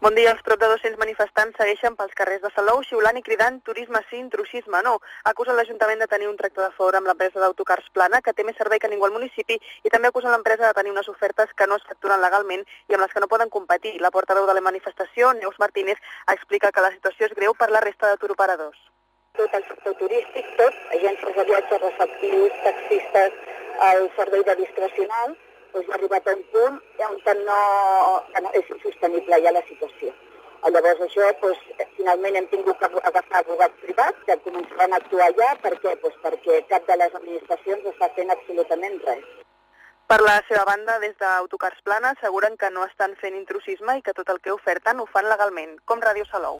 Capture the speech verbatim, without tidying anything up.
Bon dia, els prop de dos-cents manifestants segueixen pels carrers de Salou xiulant i cridant turisme sí, intrusisme no. Acusen l'Ajuntament de tenir un tracte de favor amb l'empresa d'autocars Plana, que té més servei que ningú al municipi, i també acusen l'empresa de tenir unes ofertes que no es facturen legalment i amb les que no poden competir. La portaveu de la manifestació, Neus Martínez, explica que la situació és greu per la resta de turoperadors. Tot el sector turístic, tot, agències de viatges, receptius, taxistes, el servei de discrecional, doncs ha arribat a un punt on no, no és insostenible ja la situació. Llavors això, doncs, finalment hem tingut que agafar advocats privats que començaran a actuar ja. Per què? Doncs perquè cap de les administracions està fent absolutament res. Per la seva banda, des d'Autocars Plana asseguren que no estan fent intrusisme i que tot el que oferten ho fan legalment, com Ràdio Salou.